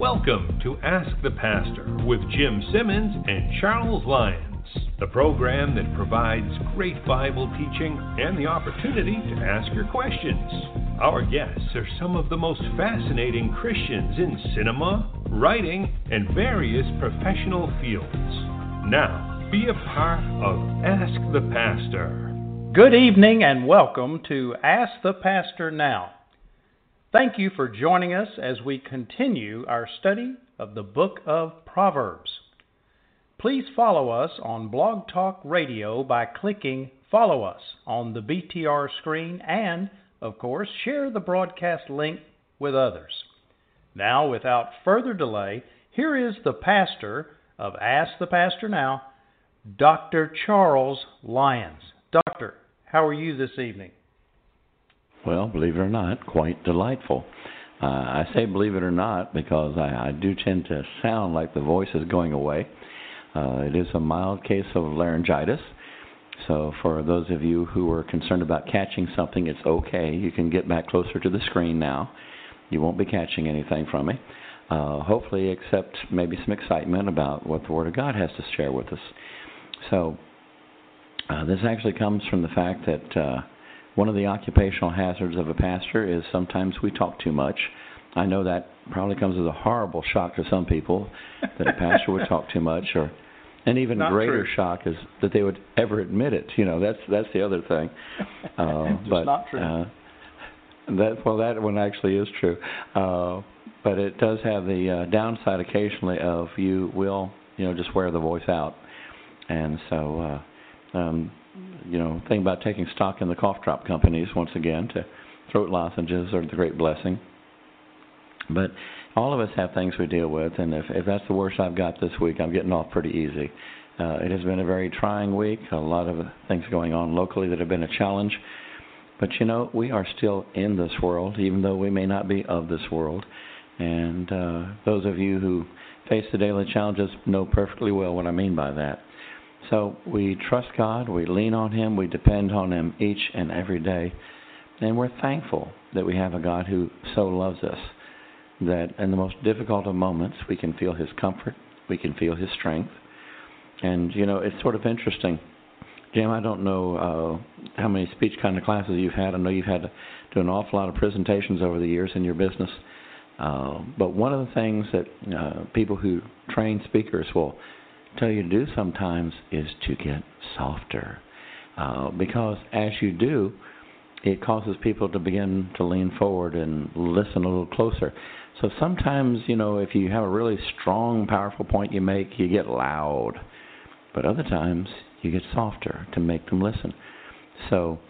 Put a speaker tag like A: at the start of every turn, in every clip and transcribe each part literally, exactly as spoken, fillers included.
A: Welcome to Ask the Pastor with Jim Simmons and Charles Lyons, the program that provides great Bible teaching and the opportunity to ask your questions. Our guests are some of the most fascinating Christians in cinema, writing, and various professional fields. Now, be a part of Ask the Pastor.
B: Good evening and welcome to Ask the Pastor Now. Thank you for joining us as we continue our study of the book of Proverbs. Please follow us on Blog Talk Radio by clicking Follow Us on the B T R screen and, of course, share the broadcast link with others. Now, without further delay, here is the pastor of Ask the Pastor Now, Doctor Charles Lyons. Doctor, how are you this evening?
C: Well, believe it or not, quite delightful. Uh, I say believe it or not because I, I do tend to sound like the voice is going away. Uh, it is a mild case of laryngitis. So for those of you who are concerned about catching something, it's okay. You can get back closer to the screen now. You won't be catching anything from me. Uh, hopefully, except maybe some excitement about what the Word of God has to share with us. So uh, this actually comes from the fact that uh, one of the occupational hazards of a pastor is sometimes we talk too much. I know that probably comes as a horrible shock to some people that a pastor would talk too much, or an even
B: Not
C: greater
B: true.
C: shock is that they would ever admit it. You know, that's that's the other thing. Uh,
B: Just
C: but
B: not true.
C: Uh, that well, that one actually is true. Uh, but it does have the uh, downside occasionally of you will you know just wear the voice out, and so. Uh, um, You know, thing about taking stock in the cough drop companies, once again, to throat lozenges are the great blessing. But all of us have things we deal with, and if, if that's the worst I've got this week, I'm getting off pretty easy. Uh, it has been a very trying week, a lot of things going on locally that have been a challenge. But, you know, we are still in this world, even though we may not be of this world. And uh, those of you who face the daily challenges know perfectly well what I mean by that. So we trust God, we lean on Him, we depend on Him each and every day. And we're thankful that we have a God who so loves us, that in the most difficult of moments we can feel His comfort, we can feel His strength. And, you know, it's sort of interesting. Jim, I don't know uh, how many speech kind of classes you've had. I know you've had to do an awful lot of presentations over the years in your business. Uh, but one of the things that uh, people who train speakers will tell you to do sometimes is to get softer. Uh, because as you do, it causes people to begin to lean forward and listen a little closer. So sometimes, you know, if you have a really strong, powerful point you make, you get loud. But other times, you get softer to make them listen. So,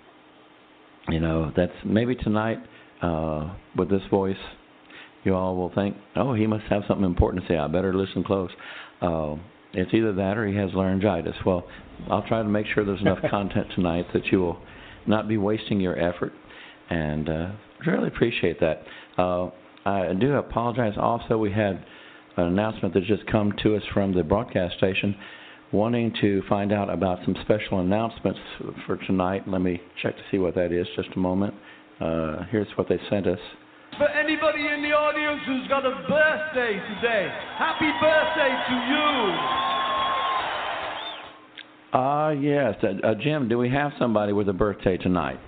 C: you know, that's maybe tonight uh, with this voice, you all will think, oh, he must have something important to say. I better listen close. Uh, It's either that or he has laryngitis. Well, I'll try to make sure there's enough content tonight that you will not be wasting your effort, and uh, really appreciate that. Uh, I do apologize. Also, we had an announcement that just come to us from the broadcast station wanting to find out about some special announcements for tonight. Let me check to see what that is. Just a moment. Uh, here's what they sent us.
D: For anybody in the audience who's got a birthday today, happy birthday to you.
C: Ah, uh, yes. Uh, uh, Jim, do we have somebody with a birthday tonight?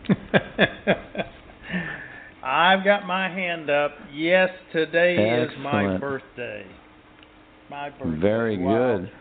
B: I've got my hand up. Yes, today
C: Excellent.
B: is my birthday. My birthday.
C: Very
B: wow.
C: good.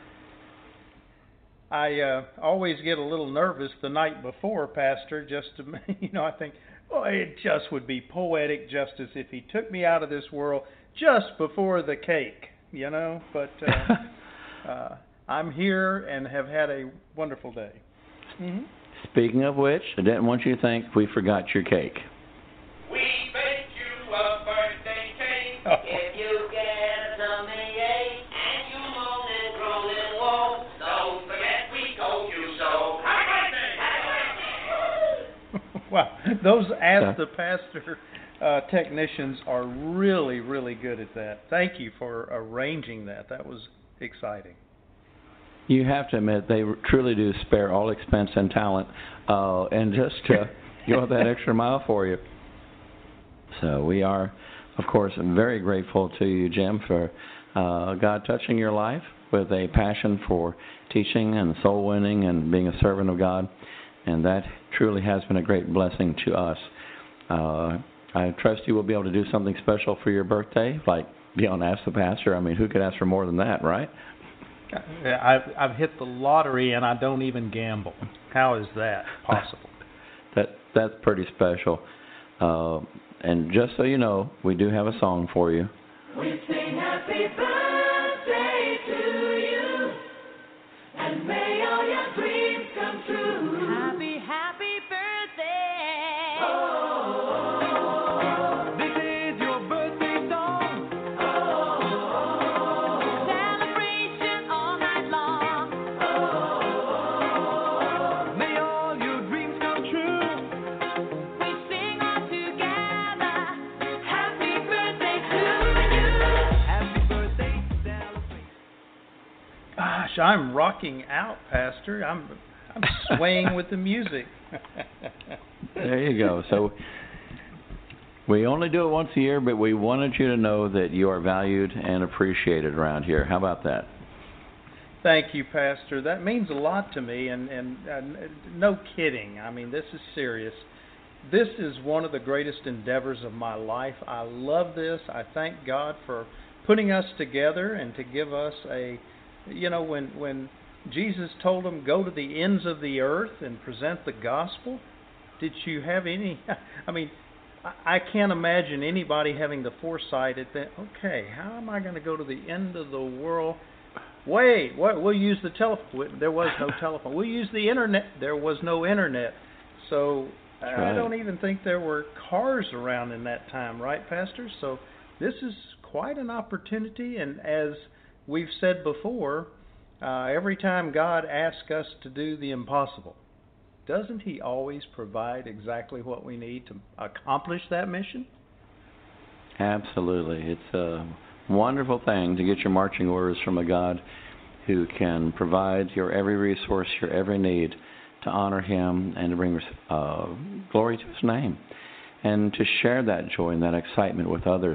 B: I uh, always get a little nervous the night before, Pastor, just to, you know, I think, oh, it just would be poetic justice if he took me out of this world just before the cake, you know. But uh, uh, I'm here and have had a wonderful day. Mm-hmm.
C: Speaking of which, I didn't want you to think we forgot your cake.
E: We baked you a birthday cake.
B: Oh.
E: If you get a tummy ache and you moan and groan and woe, don't forget we told you so. Happy birthday!
B: Wow, those Ask the Pastor uh, technicians are really, really good at that. Thank you for arranging that. That was exciting.
C: You have to admit, they truly do spare all expense and talent, uh, and just uh, go that extra mile for you. So we are of course, I'm very grateful to you, Jim, for uh, God touching your life with a passion for teaching and soul winning and being a servant of God. And that truly has been a great blessing to us. Uh, I trust you will be able to do something special for your birthday, like be on Ask the Pastor. I mean, who could ask for more than that, right?
B: I've, I've hit the lottery and I don't even gamble. How is that possible?
C: that That's pretty special. Uh, and just so you know, we do have a song for you.
E: We sing happy birthday to you, and may all your dreams come true. Happy, happy birthday.
D: Oh, this is your birthday song.
E: Oh, celebration all night long.
D: Oh, may all your dreams come true.
E: We sing all together. Happy birthday to you.
D: Happy birthday, celebrate.
B: Gosh, I'm rocking out, Pastor. I'm I'm swaying with the music.
C: There you go. So we only do it once a year, but we wanted you to know that you are valued and appreciated around here. How about that?
B: Thank you, Pastor. That means a lot to me, and, and uh, no kidding. I mean, this is serious. This is one of the greatest endeavors of my life. I love this. I thank God for putting us together and to give us a, you know, when when Jesus told them, go to the ends of the earth and present the gospel, did you have any, I mean, I I can't imagine anybody having the foresight at that, okay, how am I going to go to the end of the world? Wait, what, we'll use the telephone. There was no telephone. We'll use the internet. There was no internet. So
C: That's
B: I
C: right.
B: don't even think there were cars around in that time, right, Pastor? So this is quite an opportunity, and as we've said before, uh, every time God asks us to do the impossible, doesn't He always provide exactly what we need to accomplish that mission?
C: Absolutely. It's a wonderful thing to get your marching orders from a God who can provide your every resource, your every need, to honor Him and to bring uh, glory to His name, and to share that joy and that excitement with others.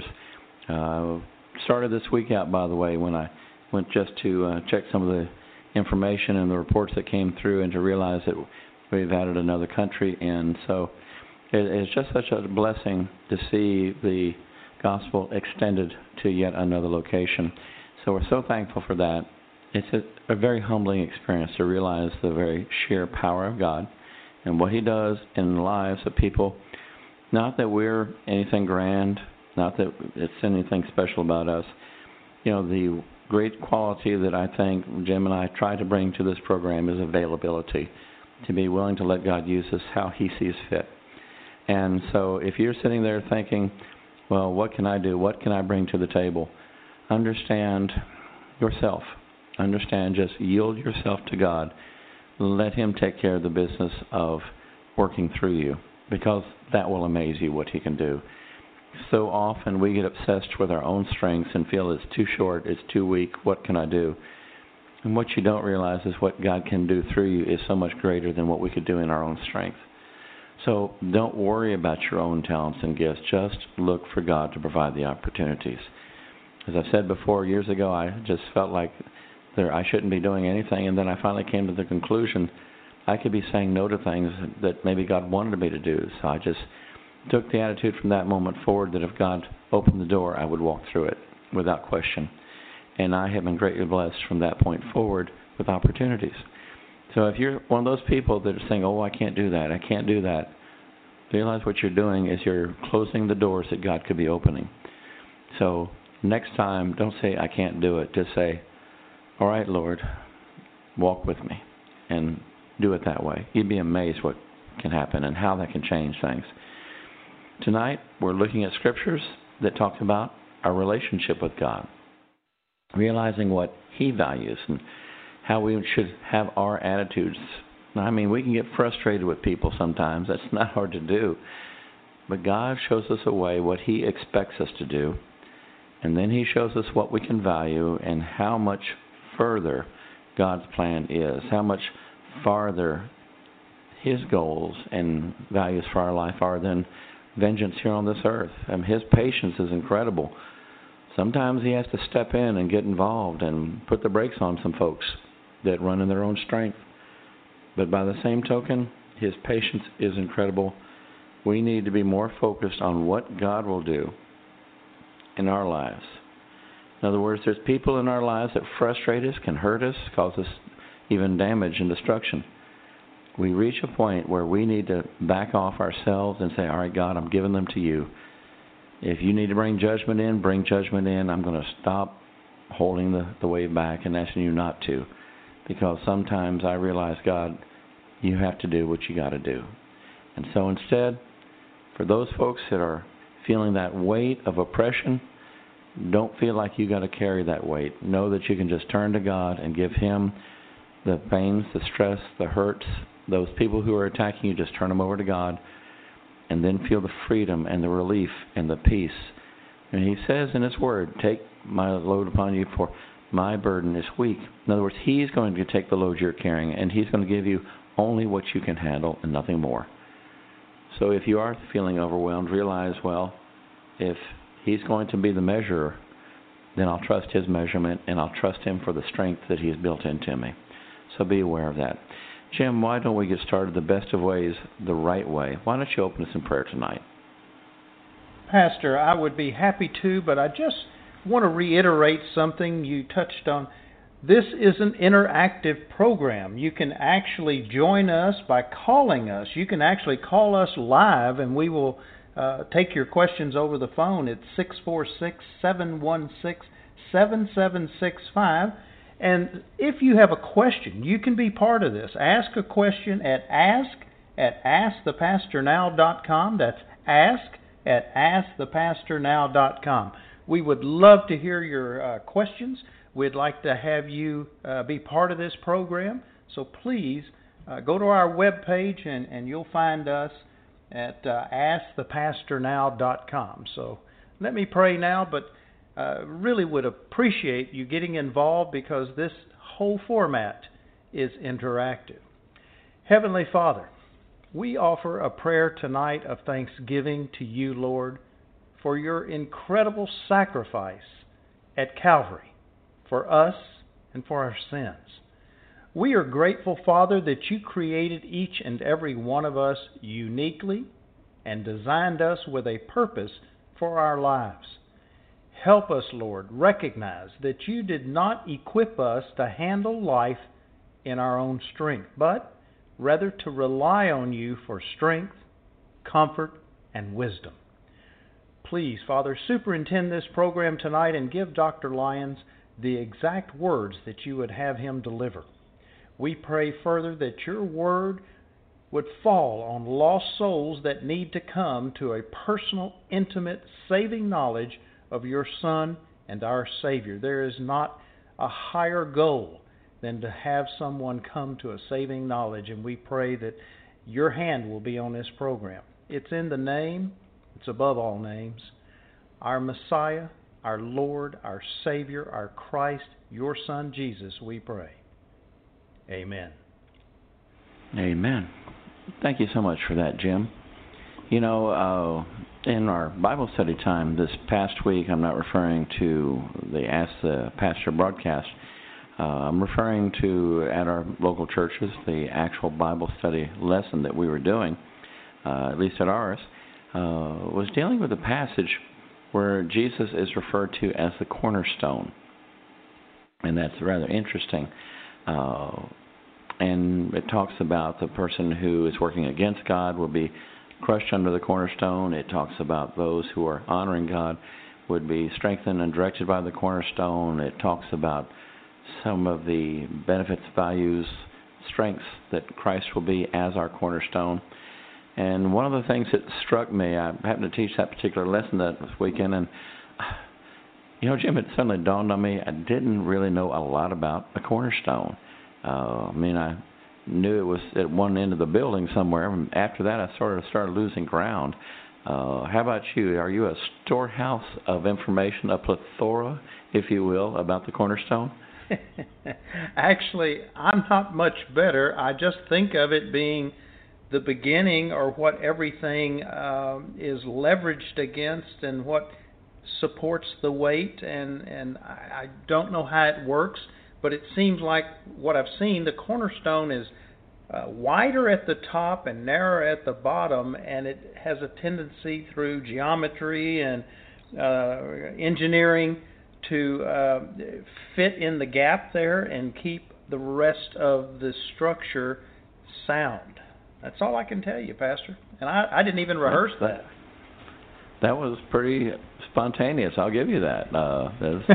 C: Uh, started this week out, by the way, when I went just to uh, check some of the information and the reports that came through, and to realize that we've added another country. And so it, it's just such a blessing to see the gospel extended to yet another location. So we're so thankful for that. It's a, a very humbling experience to realize the very sheer power of God and what He does in the lives of people. Not that we're anything grand, not that it's anything special about us. You know, the great quality that I think Jim and I try to bring to this program is availability, to be willing to let God use us how He sees fit. And so if you're sitting there thinking, well, what can I do? What can I bring to the table? Understand yourself. Understand, just yield yourself to God. Let Him take care of the business of working through you, because that will amaze you what He can do. So often we get obsessed with our own strengths and feel it's too short, it's too weak, what can I do? And what you don't realize is what God can do through you is so much greater than what we could do in our own strength. So don't worry about your own talents and gifts. Just look for God to provide the opportunities. As I said before, years ago, I just felt like there I shouldn't be doing anything, and then I finally came to the conclusion I could be saying no to things that maybe God wanted me to do. So I just took the attitude from that moment forward that if God opened the door, I would walk through it without question. And I have been greatly blessed from that point forward with opportunities. So if you're one of those people that are saying, oh, I can't do that, I can't do that, realize what you're doing is you're closing the doors that God could be opening. So next time, don't say, I can't do it. Just say, all right, Lord, walk with me, and do it that way. You'd be amazed what can happen and how that can change things. Tonight, we're looking at scriptures that talk about our relationship with God, realizing what He values and how we should have our attitudes. I mean, we can get frustrated with people sometimes. That's not hard to do. But God shows us a way, what He expects us to do, and then He shows us what we can value and how much further God's plan is, how much farther His goals and values for our life are than vengeance here on this earth. And his patience is incredible. Sometimes he has to step in and get involved and put the brakes on some folks that run in their own strength. But by the same token, his patience is incredible. We need to be more focused on what God will do in our lives. In other words, there's people in our lives that frustrate us, can hurt us, cause us even damage and destruction. We reach a point where we need to back off ourselves and say, all right, God, I'm giving them to you. If you need to bring judgment in, bring judgment in. I'm going to stop holding the, the wave back and asking you not to. Because sometimes I realize, God, you have to do what you got to do. And so instead, for those folks that are feeling that weight of oppression, don't feel like you got to carry that weight. Know that you can just turn to God and give him the pains, the stress, the hurts. Those people who are attacking you, just turn them over to God and then feel the freedom and the relief and the peace. And he says in his word, take my load upon you, for my burden is weak. In other words, he's going to take the load you're carrying, and he's going to give you only what you can handle and nothing more. So if you are feeling overwhelmed, realize, well, if he's going to be the measurer, then I'll trust his measurement, and I'll trust him for the strength that he's built into me. So be aware of that. Jim, why don't we get started the best of ways, the right way? Why don't you open us in prayer tonight?
B: Pastor, I would be happy to, but I just want to reiterate something you touched on. This is an interactive program. You can actually join us by calling us. You can actually call us live, and we will uh, take your questions over the phone at six four six, seven one six, seven seven six five. And if you have a question, you can be part of this. Ask a question at ask at ask the pastor now dot com. That's ask at ask the pastor now dot com. We would love to hear your uh, questions. We'd like to have you uh, be part of this program. So please uh, go to our webpage and, and you'll find us at uh, ask the pastor now dot com. So let me pray now, but uh, really would appreciate you getting involved because this whole format is interactive. Heavenly Father, we offer a prayer tonight of thanksgiving to you, Lord, for your incredible sacrifice at Calvary for us and for our sins. We are grateful, Father, that you created each and every one of us uniquely and designed us with a purpose for our lives. Help us, Lord, recognize that you did not equip us to handle life in our own strength, but rather to rely on you for strength, comfort, and wisdom. Please, Father, superintend this program tonight and give Doctor Lyons the exact words that you would have him deliver. We pray further that your word would fall on lost souls that need to come to a personal, intimate, saving knowledge of your Son and our Savior. There is not a higher goal than to have someone come to a saving knowledge, and we pray that your hand will be on this program. It's in the name, it's above all names, our Messiah, our Lord, our Savior, our Christ, your Son, Jesus, we pray. Amen.
C: Amen. Thank you so much for that, Jim. You know, uh, in our Bible study time this past week, I'm not referring to the Ask the Pastor broadcast. Uh, I'm referring to, at our local churches, the actual Bible study lesson that we were doing, uh, at least at ours, uh, was dealing with a passage where Jesus is referred to as the cornerstone. And that's rather interesting. Uh, and it talks about the person who is working against God will be crushed under the cornerstone. It talks about those who are honoring God would be strengthened and directed by the cornerstone. It talks about some of the benefits, values, strengths that Christ will be as our cornerstone. And one of the things that struck me, I happened to teach that particular lesson that weekend, and, you know, Jim, it suddenly dawned on me I didn't really know a lot about a cornerstone. Uh, I mean, I knew it was at one end of the building somewhere, and after that I sort of started losing ground. Uh, how about you? Are you a storehouse of information, a plethora, if you will, about the cornerstone?
B: Actually, I'm not much better. I just think of it being the beginning or what everything um, is leveraged against and what supports the weight, and, and I, I don't know how it works, but it seems like what I've seen, the cornerstone is uh, wider at the top and narrower at the bottom, and it has a tendency through geometry and uh, engineering to uh, fit in the gap there and keep the rest of the structure sound. That's all I can tell you, Pastor. And I, I didn't even rehearse that.
C: That was pretty spontaneous. I'll give you that. Uh,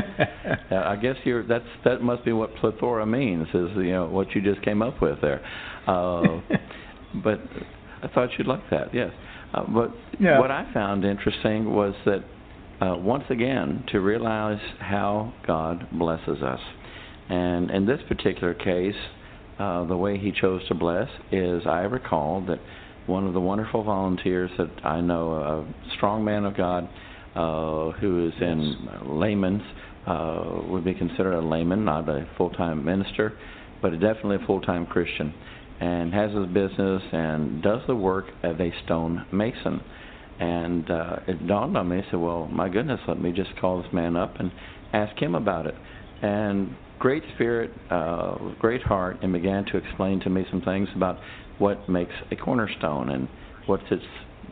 C: I guess you're. That's that must be what plethora means. Is you know what you just came up with there. Uh, but I thought you'd like that. Yes. Uh, but
B: yeah.
C: What I found interesting was that uh, once again to realize how God blesses us, and in this particular case, uh, the way He chose to bless is I recall that. One of the wonderful volunteers that I know, a strong man of God, uh, who is in layman's, uh, would be considered a layman, not a full-time minister, but definitely a full-time Christian, and has his business and does the work as a stone mason. And uh, it dawned on me, I said, well, my goodness, let me just call this man up and ask him about it. And great spirit, uh, great heart, and began to explain to me some things about what makes a cornerstone and what its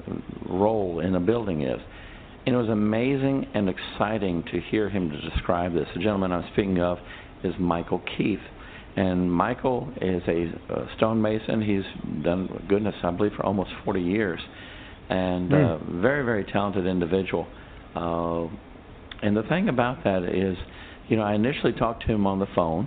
C: role in a building is. And it was amazing and exciting to hear him to describe this. The gentleman I'm speaking of is Michael Keith. And Michael is a, a stonemason. He's done, goodness, I believe for almost forty years. And mm. uh, very, very talented individual. Uh, and the thing about that is, you know, I initially talked to him on the phone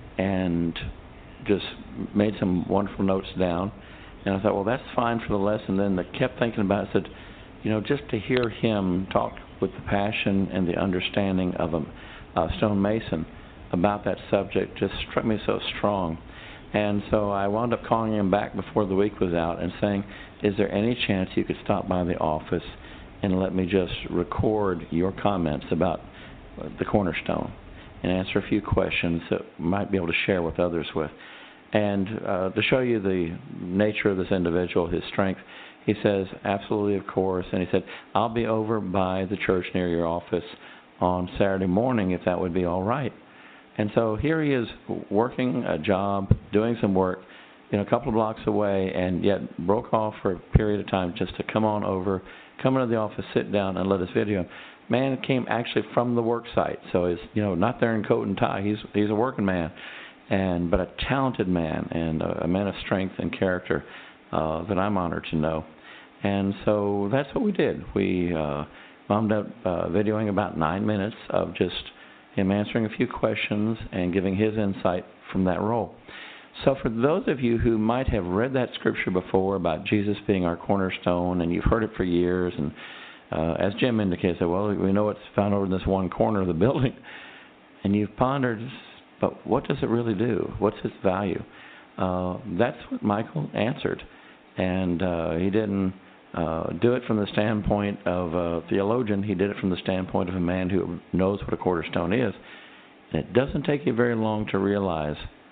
C: and just made some wonderful notes down, and I thought, well, that's fine for the lesson. Then I kept thinking about it, said, you know, just to hear him talk with the passion and the understanding of a, a stonemason about that subject just struck me so strong. And so I wound up calling him back before the week was out and saying, is there any chance you could stop by the office and let me just record your comments about the cornerstone and answer a few questions that might be able to share with others with. And uh, to show you the nature of this individual, his strength, he says, absolutely, of course. And he said, I'll be over by the church near your office on Saturday morning if that would be all right. And so here he is working a job, doing some work, you know, a couple of blocks away, and yet broke off for a period of time just to come on over, come into the office, sit down, and let us video him. Man came actually from the work site, so he's, you know, not there in coat and tie. He's he's a working man. And but a talented man and a, a man of strength and character uh, that I'm honored to know. And so that's what we did. We uh, wound up uh, videoing about nine minutes of just him answering a few questions and giving his insight from that role. So for those of you who might have read that scripture before about Jesus being our cornerstone, and you've heard it for years, and uh, as Jim indicated, well, we know it's found over in this one corner of the building, and you've pondered, but what does it really do? What's its value? Uh, that's what Michael answered. And uh, he didn't uh, do it from the standpoint of a theologian. He did it from the standpoint of a man who knows what a cornerstone is. And it doesn't take you very long to realize,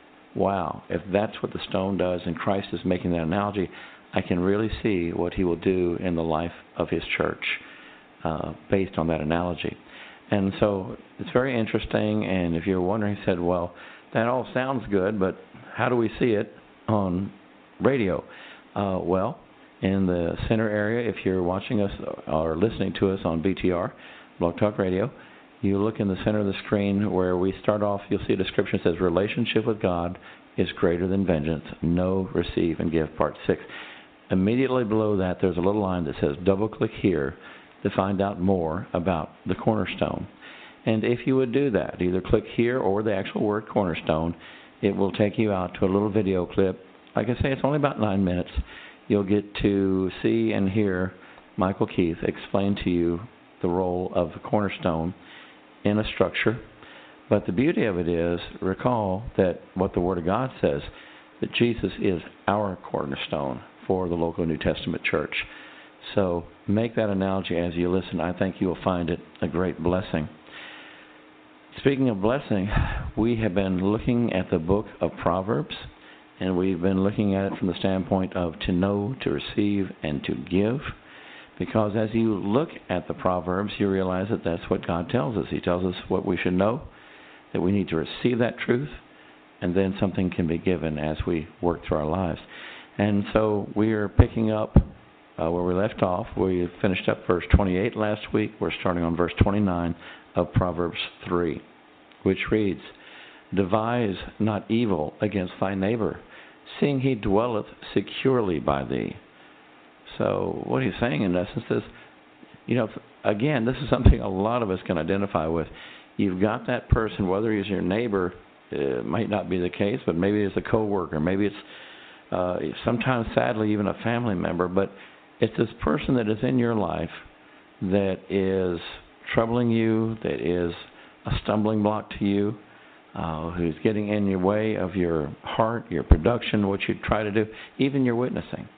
C: wow, if that's what the stone does and Christ is making that analogy, I can really see what he will do in the life of his church uh, based on that analogy. And so it's very interesting, and if you're wondering, he said, well, that all sounds good, but how do we see it on radio? Uh, well, in the center area, if you're watching us or listening to us on B T R, Blog Talk Radio, you look in the center of the screen where we start off, you'll see a description that says, relationship with God is greater than vengeance. Know, receive, and give, part six. Immediately below that, there's a little line that says, double-click here to find out more about the cornerstone. And if you would do that, either click here or the actual word cornerstone, it will take you out to a little video clip. Like I say, it's only about nine minutes. You'll get to see and hear Michael Keith explain to you the role of the cornerstone in a structure. But the beauty of it is, recall that what the Word of God says, that Jesus is our cornerstone for the local New Testament church. So make that analogy as you listen. I think you will find it a great blessing. Speaking of blessing, we have been looking at the book of Proverbs, And we've been looking at it from the standpoint of to know, to receive, and to give. Because as you look at the Proverbs, you realize that that's what God tells us. He tells us what we should know, that we need to receive that truth, and then something can be given as we work through our lives. And so we are picking up uh, where we left off. We finished up verse twenty-eight last week. We're starting on verse twenty-nine of Proverbs three, which reads, "Devise not evil against thy neighbor, seeing he dwelleth securely by thee." So what he's saying in essence is, you know, again, this is something a lot of us can identify with. You've got that person, whether he's your neighbor, it might not be the case, but maybe it's a coworker, maybe it's uh, sometimes, sadly, even a family member, but it's this person that is in your life that is troubling you, that is a stumbling block to you, uh, who's getting in your way of your heart, your production, what you try to do, even your witnessing.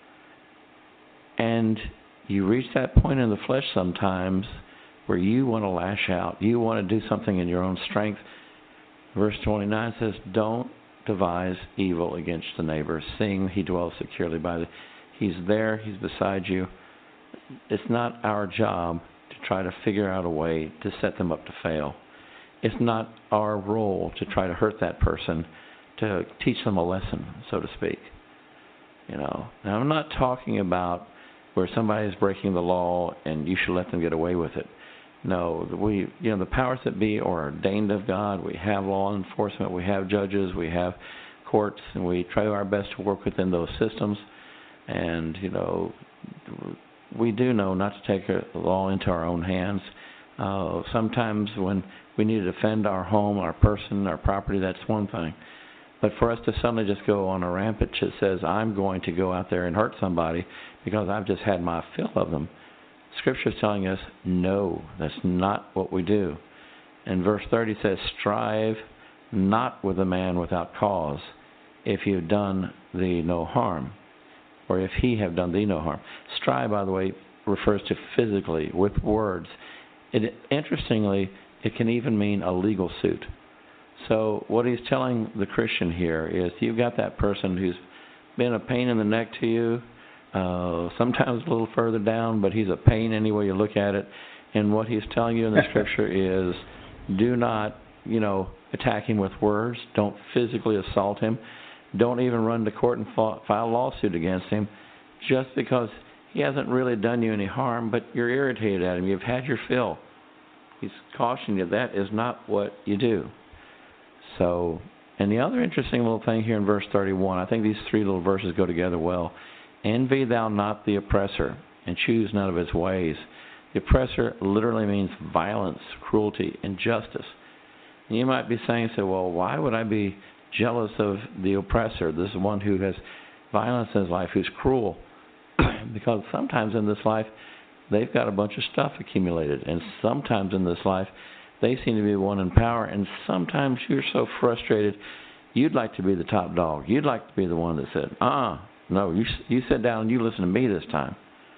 C: And you reach that point in the flesh sometimes where you want to lash out. You want to do something in your own strength. Verse twenty-nine says, "Don't devise evil against the neighbor, seeing he dwells securely by the..." He's there. He's beside you. It's not our job to try to figure out a way to set them up to fail. It's not our role to try to hurt that person, to teach them a lesson, so to speak. You know, now I'm not talking about where somebody is breaking the law and you should let them get away with it. No, we, you know, the powers that be are ordained of God. We have law enforcement, we have judges, we have courts, and we try our best to work within those systems. And, you know, we do know not to take the law into our own hands. Uh, sometimes when we need to defend our home, our person, our property, that's one thing. But for us to suddenly just go on a rampage that says, I'm going to go out there and hurt somebody because I've just had my fill of them, Scripture is telling us, no, that's not what we do. And verse thirty says, "Strive not with a man without cause, if you've done thee no harm," or if he have done thee no harm. Strive, by the way, refers to physically, with words. It, interestingly, it can even mean a legal suit. So what he's telling the Christian here is, you've got that person who's been a pain in the neck to you, uh, sometimes a little further down, but he's a pain any way you look at it. And what he's telling you in the Scripture is, do not, you know, attack him with words. Don't physically assault him. Don't even run to court and file a lawsuit against him just because he hasn't really done you any harm, but you're irritated at him. You've had your fill. He's cautioning you that is not what you do. So, and the other interesting little thing here in verse thirty-one, I think these three little verses go together well. "Envy thou not the oppressor, and choose none of his ways." The oppressor literally means violence, cruelty, injustice. And you might be saying, so, well, why would I be jealous of the oppressor? This is one who has violence in his life, who's cruel. Because sometimes in this life, they've got a bunch of stuff accumulated. And sometimes in this life, they seem to be the one in power, and sometimes you're so frustrated, you'd like to be the top dog. You'd like to be the one that said, uh-uh, no, you you sit down and you listen to me this time.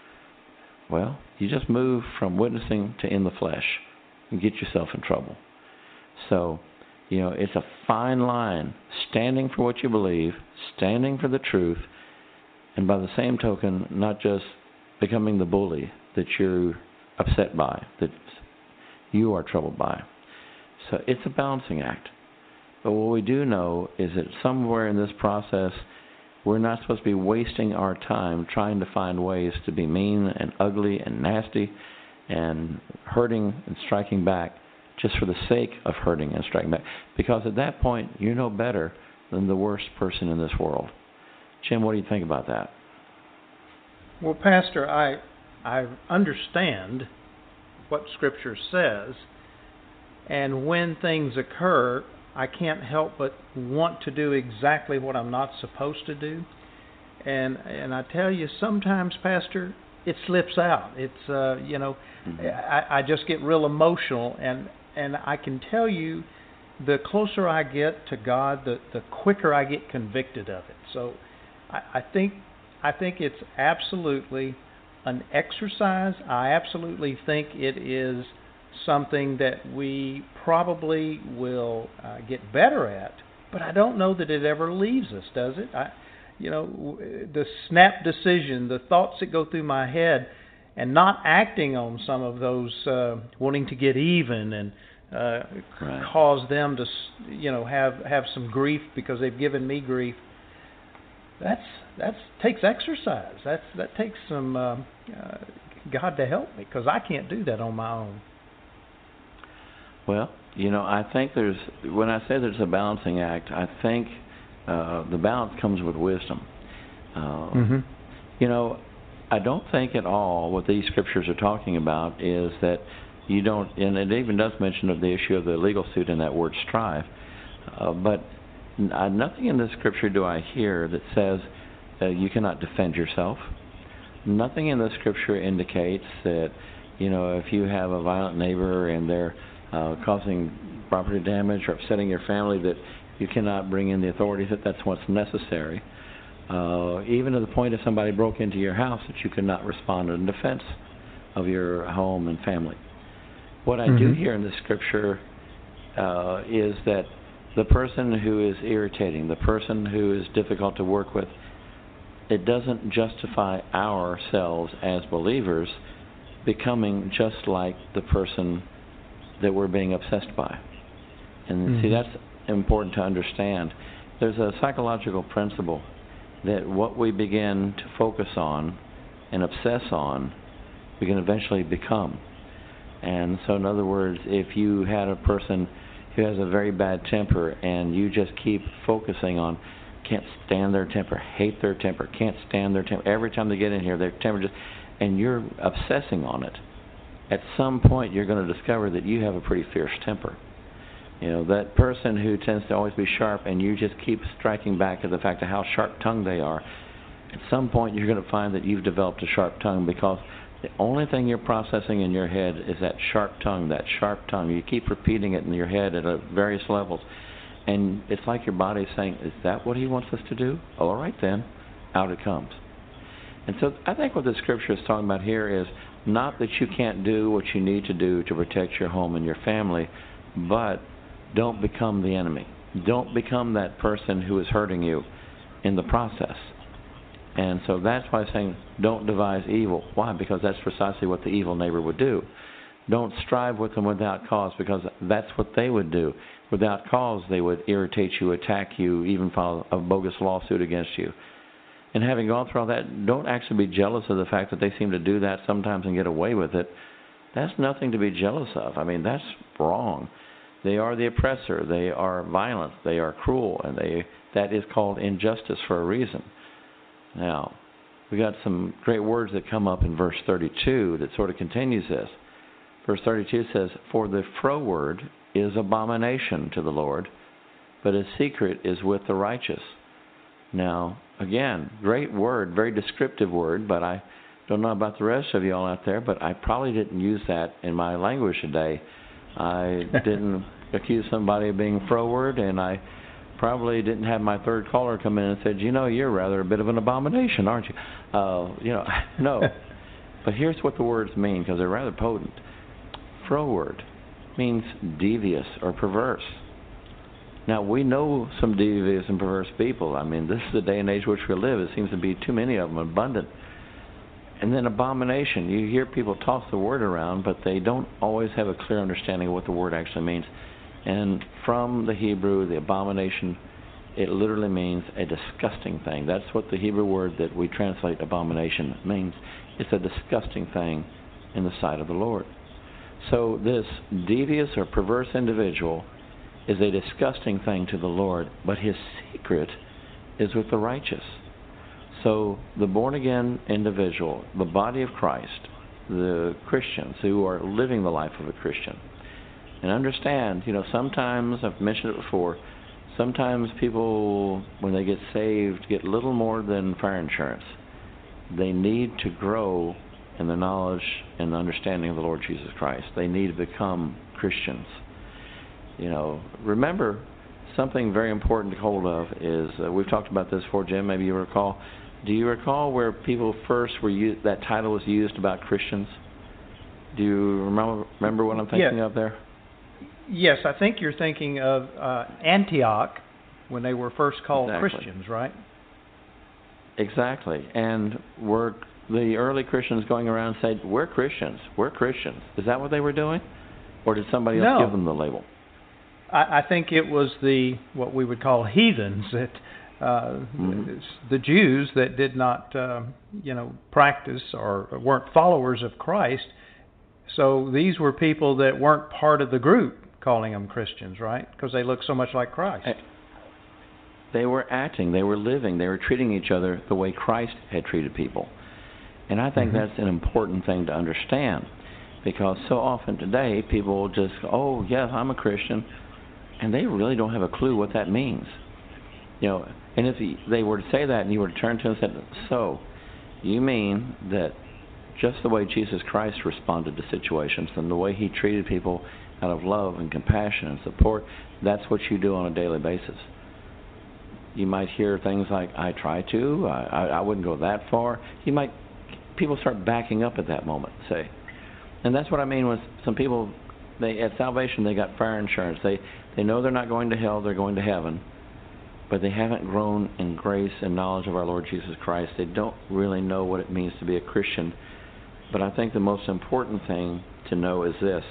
C: Well, you just move from witnessing to in the flesh and get yourself in trouble. So, you know, it's a fine line, standing for what you believe, standing for the truth, and by the same token, not just becoming the bully that you're upset by, that you are troubled by. So it's a balancing act. But what we do know is that somewhere in this process, we're not supposed to be wasting our time trying to find ways to be mean and ugly and nasty and hurting and striking back just for the sake of hurting and striking back. Because at that point, you're no better than the worst person in this world. Jim, what do you think about that?
B: Well, Pastor, I I understand what Scripture says, and when things occur, I can't help but want to do exactly what I'm not supposed to do. And and I tell you, sometimes, Pastor, it slips out. It's, uh, you know, mm-hmm. I, I just get real emotional, and, and I can tell you, the closer I get to God, the, the quicker I get convicted of it. So I, I think I think it's absolutely an exercise. I absolutely think it is something that we probably will uh, get better at but I don't know that it ever leaves us, does it? I, you know, the snap decision, the thoughts that go through my head, and not acting on some of those, uh, wanting to get even and uh,
C: right.
B: cause them to, you know, have have some grief because they've given me grief. That's that's takes exercise. That's that takes some uh, uh, God to help me, because I can't do that on my own.
C: Well, you know, I think there's, when I say there's a balancing act, I think uh, the balance comes with wisdom. Uh,
B: mm-hmm.
C: You know, I don't think at all what these scriptures are talking about is that you don't, and it even does mention of the issue of the legal suit in that word strive, uh, but n- uh, nothing in this scripture do I hear that says uh, you cannot defend yourself. Nothing in the scripture indicates that, you know, if you have a violent neighbor and they're uh, causing property damage or upsetting your family, that you cannot bring in the authorities, that that's what's necessary. Uh, even to the point if somebody broke into your house, that you could not respond in defense of your home and family. What I mm-hmm. do hear in the scripture uh, is that the person who is irritating, the person who is difficult to work with, it doesn't justify ourselves as believers becoming just like the person that we're being obsessed by. And mm-hmm. see, that's important to understand. There's a psychological principle that what we begin to focus on and obsess on, we can eventually become. And so, in other words, if you had a person who has a very bad temper and you just keep focusing on can't stand their temper, hate their temper, can't stand their temper, every time they get in here, their temper just, and you're obsessing on it, at some point you're going to discover that you have a pretty fierce temper. You know, that person who tends to always be sharp and you just keep striking back at the fact of how sharp-tongued they are, at some point you're going to find that you've developed a sharp tongue, because the only thing you're processing in your head is that sharp tongue, that sharp tongue. You keep repeating it in your head at a various levels. And it's like your body's saying, is that what he wants us to do? All right then, out it comes. And so I think what the scripture is talking about here is not that you can't do what you need to do to protect your home and your family, but don't become the enemy. Don't become that person who is hurting you in the process. And so that's why I'm saying don't devise evil. Why? Because that's precisely what the evil neighbor would do. Don't strive with them without cause, because that's what they would do. Without cause, they would irritate you, attack you, even file a bogus lawsuit against you. And having gone through all that, don't actually be jealous of the fact that they seem to do that sometimes and get away with it. That's nothing to be jealous of. I mean, that's wrong. They are the oppressor. They are violent. They are cruel. And they that is called injustice for a reason. Now, we got some great words that come up in verse thirty-two that sort of continues this. Verse thirty-two says, "For the froward is abomination to the Lord, but his secret is with the righteous." Now, again, great word, very descriptive word, but I don't know about the rest of you all out there, but I probably didn't use that in my language today. I didn't accuse somebody of being froward, and I probably didn't have my third caller come in and said, you know, you're rather a bit of an abomination, aren't you? Uh, you know, no. But here's what the words mean, because they're rather potent. Froward means devious or perverse. Now, we know some devious and perverse people. I mean, this is the day and age in which we live. It seems to be too many of them, abundant. And then abomination. You hear people toss the word around, but they don't always have a clear understanding of what the word actually means. And from the Hebrew, the abomination, it literally means a disgusting thing. That's what the Hebrew word that we translate abomination means. It's a disgusting thing in the sight of the Lord. So this devious or perverse individual is a disgusting thing to the Lord, but his secret is with the righteous. So the born-again individual, the body of Christ, the Christians who are living the life of a Christian, and understand, you know, sometimes, I've mentioned it before, sometimes people, when they get saved, get little more than fire insurance. They need to grow in the knowledge and understanding of the Lord Jesus Christ. They need to become Christians. You know, remember, something very important to hold of is, uh, we've talked about this before, Jim, maybe you recall. Do you recall where people first were used, that title was used about Christians? Do you remember, remember what I'm thinking
B: yeah.
C: of there?
B: Yes, I think you're thinking of uh, Antioch when they were first called
C: Exactly.
B: Christians, right?
C: Exactly. And were the early Christians going around and said, we're Christians, we're Christians? Is that what they were doing? Or did somebody else
B: No.
C: give them the label?
B: I, I think it was the what we would call heathens, that uh,
C: Mm-hmm.
B: the Jews that did not, uh, you know, practice or weren't followers of Christ. So these were people that weren't part of the group calling them Christians, right? Because they look so much like Christ.
C: They were acting, they were living, they were treating each other the way Christ had treated people. And I think
B: Mm-hmm.
C: that's an important thing to understand, because so often today people just, oh, yes, I'm a Christian, and they really don't have a clue what that means. You know, and if they were to say that and you were to turn to them and say, so, you mean that just the way Jesus Christ responded to situations and the way he treated people out of love and compassion and support, that's what you do on a daily basis? You might hear things like, I try to, I, I, I wouldn't go that far. You might, people start backing up at that moment, say. And that's what I mean with some people, they at salvation, they got fire insurance. They, they know they're not going to hell, they're going to heaven. But they haven't grown in grace and knowledge of our Lord Jesus Christ. They don't really know what it means to be a Christian. But I think the most important thing to know is this.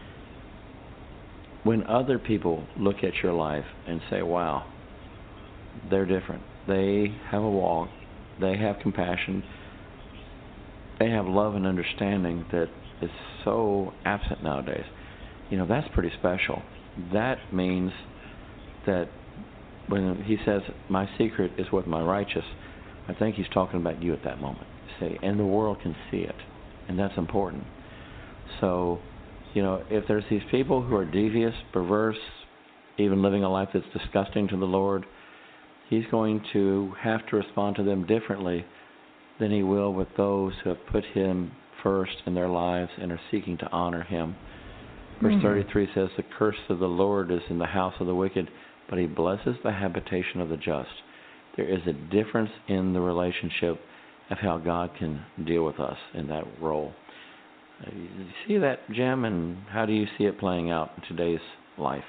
C: When other people look at your life and say, wow, they're different. They have a walk. They have compassion. They have love and understanding that is so absent nowadays. You know, that's pretty special. That means that when he says, my secret is with my righteous, I think he's talking about you at that moment. See, and the world can see it. And that's important. So, you know, if there's these people who are devious, perverse, even living a life that's disgusting to the Lord, he's going to have to respond to them differently than he will with those who have put him first in their lives and are seeking to honor him. Verse mm-hmm. thirty-three says, the curse of the Lord is in the house of the wicked, but he blesses the habitation of the just. There is a difference in the relationship of how God can deal with us in that role. Uh, you see that, Jim, and how do you see it playing out in today's life?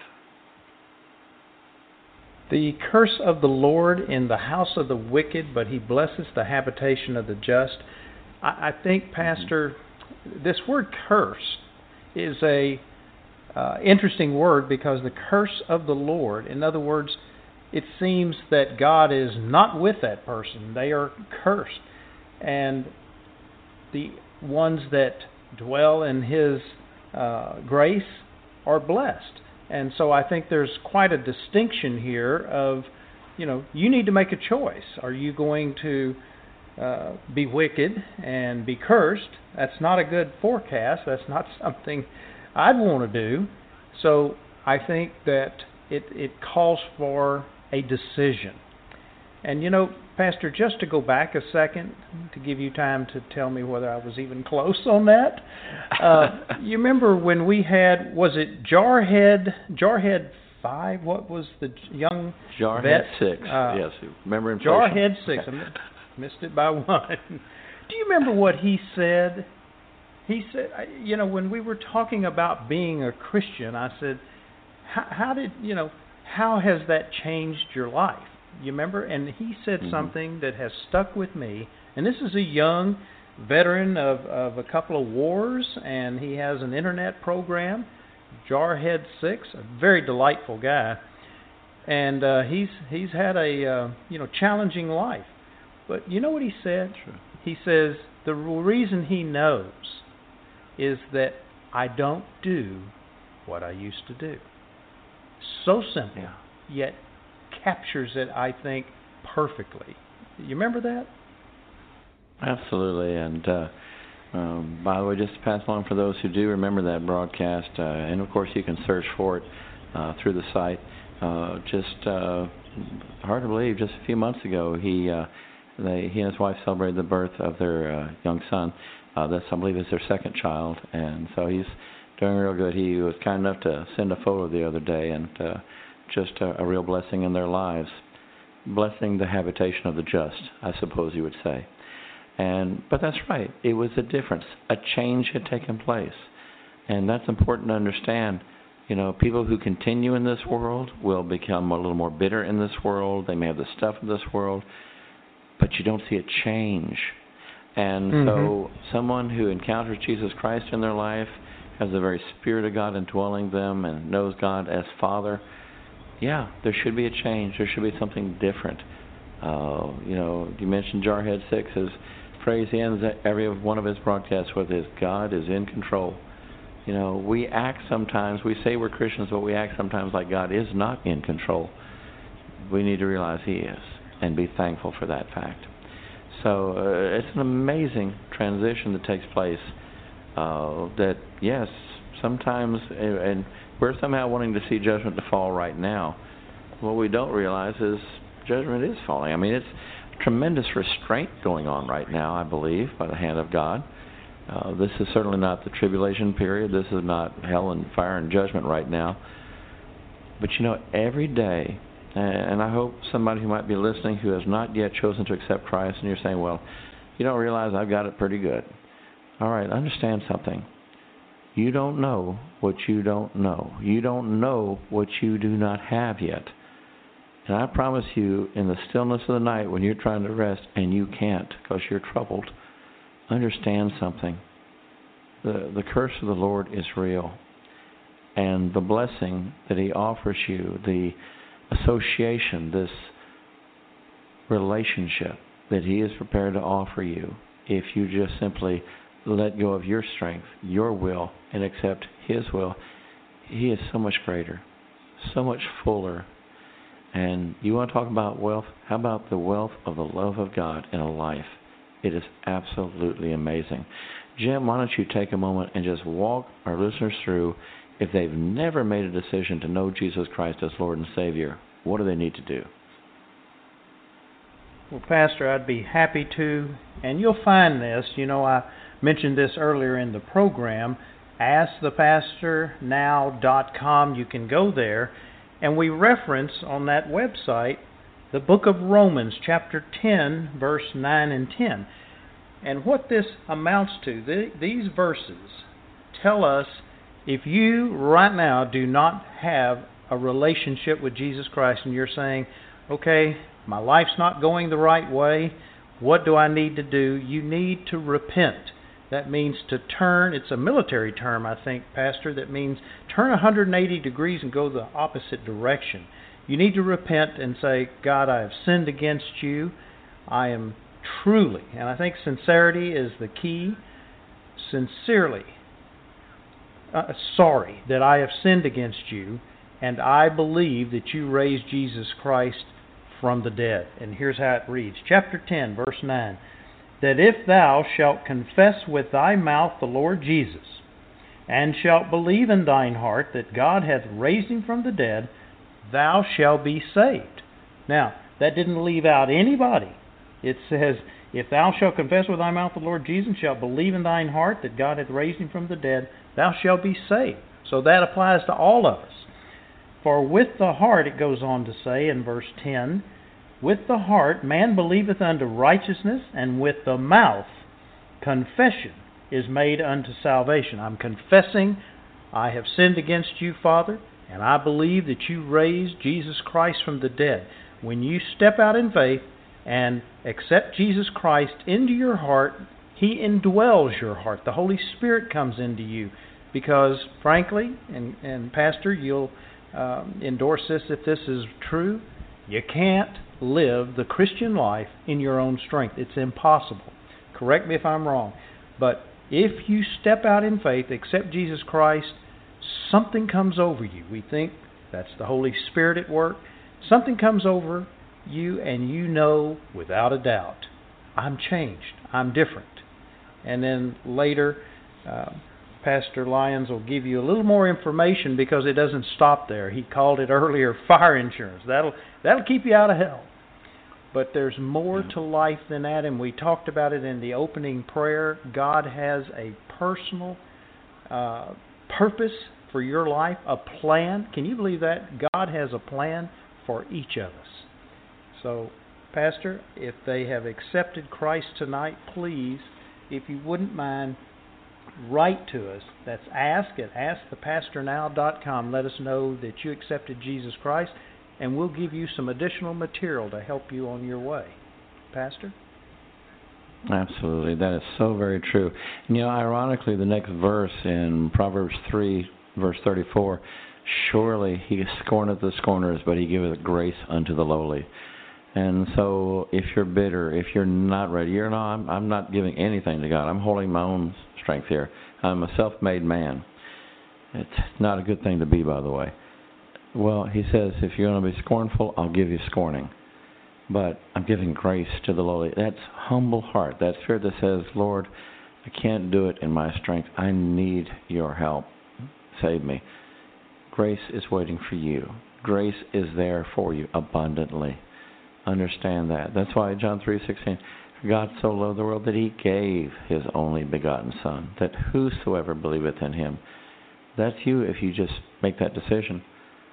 B: The curse of the Lord in the house of the wicked, but he blesses the habitation of the just. I, I think, Pastor, mm-hmm. this word curse is a uh, interesting word, because the curse of the Lord, in other words, it seems that God is not with that person. They are cursed. And the ones that dwell in his uh, grace are blessed. And so I think there's quite a distinction here of, you know, you need to make a choice. Are you going to uh, be wicked and be cursed? That's not a good forecast. That's not something I'd want to do. So I think that it, it calls for a decision. And, you know, Pastor, just to go back a second to give you time to tell me whether I was even close on that. Uh, you remember when we had, was it Jarhead, Jarhead five? What was the young
C: Jarhead
B: vet?
C: six,
B: uh,
C: yes. Remember inflation.
B: Jarhead six. I missed it by one. Do you remember what he said? He said, you know, when we were talking about being a Christian, I said, how did, you know, how has that changed your life? You remember? And he said mm-hmm. something that has stuck with me. And this is a young veteran of, of a couple of wars, and he has an internet program, Jarhead six, a very delightful guy. And uh, he's he's had a uh, you know challenging life. But you know what he said?
C: Sure.
B: He says the reason he knows is that I don't do what I used to do. So simple,
C: yeah.
B: yet captures it, I think, perfectly. You remember that?
C: Absolutely. And uh, um, by the way, just to pass along for those who do remember that broadcast, uh, and of course you can search for it uh, through the site. Uh, just uh, hard to believe, just a few months ago, he uh, they, he and his wife celebrated the birth of their uh, young son. Uh, that's, I believe, is their second child, and so he's doing real good. He was kind enough to send a photo the other day, and uh, just a, a real blessing in their lives. Blessing the habitation of the just, I suppose you would say. And but that's right. It was a difference. A change had taken place. And that's important to understand. You know, people who continue in this world will become a little more bitter in this world. They may have the stuff of this world, but you don't see a change. And mm-hmm. so someone who encounters Jesus Christ in their life, has the very Spirit of God indwelling them and knows God as Father, yeah, there should be a change. There should be something different. Uh, you know, you mentioned Jarhead Six. His phrase ends every one of his broadcasts with is, God is in control. You know, we act sometimes, we say we're Christians, but we act sometimes like God is not in control. We need to realize He is and be thankful for that fact. So uh, it's an amazing transition that takes place uh, that, yes, sometimes, and we're somehow wanting to see judgment to fall right now. What we don't realize is judgment is falling. I mean, it's tremendous restraint going on right now, I believe, by the hand of God. Uh, this is certainly not the tribulation period. This is not hell and fire and judgment right now. But you know, every day, and I hope somebody who might be listening who has not yet chosen to accept Christ, and you're saying, well, you don't realize I've got it pretty good. All right, understand something. You don't know what you don't know. You don't know what you do not have yet. And I promise you, in the stillness of the night, when you're trying to rest and you can't because you're troubled, understand something. The, the curse of the Lord is real. And the blessing that He offers you, the association, this relationship that He is prepared to offer you, if you just simply let go of your strength, your will, and accept His will, He is so much greater, so much fuller. And you want to talk about wealth? How about the wealth of the love of God in a life? It is absolutely amazing. Jim, why don't you take a moment and just walk our listeners through, if they've never made a decision to know Jesus Christ as Lord and Savior, what do they need to do?
B: Well, Pastor, I'd be happy to. And you'll find this, you know, I mentioned this earlier in the program, ask the pastor now dot com. You can go there. And we reference on that website the book of Romans, chapter ten, verse nine and ten. And what this amounts to, the, these verses tell us, if you right now do not have a relationship with Jesus Christ and you're saying, okay, my life's not going the right way, what do I need to do? You need to repent. That means to turn. It's a military term, I think, Pastor, that means turn one hundred eighty degrees and go the opposite direction. You need to repent and say, God, I have sinned against you. I am truly, and I think sincerity is the key, sincerely uh, sorry that I have sinned against you, and I believe that you raised Jesus Christ from the dead. And here's how it reads, chapter ten, verse nine. That if thou shalt confess with thy mouth the Lord Jesus, and shalt believe in thine heart that God hath raised him from the dead, thou shalt be saved. Now, that didn't leave out anybody. It says, if thou shalt confess with thy mouth the Lord Jesus, and shalt believe in thine heart that God hath raised him from the dead, thou shalt be saved. So that applies to all of us. For with the heart, it goes on to say in verse ten, with the heart man believeth unto righteousness, and with the mouth confession is made unto salvation. I'm confessing I have sinned against you, Father, and I believe that you raised Jesus Christ from the dead. When you step out in faith and accept Jesus Christ into your heart, He indwells your heart. The Holy Spirit comes into you. Because, frankly, and, and Pastor, you'll um, endorse this if this is true, you can't live the Christian life in your own strength. It's impossible. Correct me if I'm wrong. But if you step out in faith, accept Jesus Christ, something comes over you. We think that's the Holy Spirit at work. Something comes over you and you know without a doubt, I'm changed. I'm different. And then later, uh, Pastor Lyons will give you a little more information because it doesn't stop there. He called it earlier fire insurance. That'll that'll keep you out of hell. But there's more to life than that, and we talked about it in the opening prayer. God has a personal uh, purpose for your life, a plan. Can you believe that? God has a plan for each of us. So, Pastor, if they have accepted Christ tonight, please, if you wouldn't mind, write to us. That's ask at ask the pastor now dot com. Let us know that you accepted Jesus Christ, and we'll give you some additional material to help you on your way. Pastor?
C: Absolutely. That is so very true. And, you know, ironically, the next verse in Proverbs three, verse thirty-four, surely he scorneth the scorners, but he giveth grace unto the lowly. And so if you're bitter, if you're not ready, you're not, I'm, I'm not giving anything to God. I'm holding my own strength here. I'm a self-made man. It's not a good thing to be, by the way. Well, he says, if you're going to be scornful, I'll give you scorning. But I'm giving grace to the lowly. That's humble heart. That spirit that says, Lord, I can't do it in my strength. I need your help. Save me. Grace is waiting for you. Grace is there for you abundantly. Understand that. That's why John three sixteen, God so loved the world that he gave his only begotten Son, that whosoever believeth in him, that's you if you just make that decision.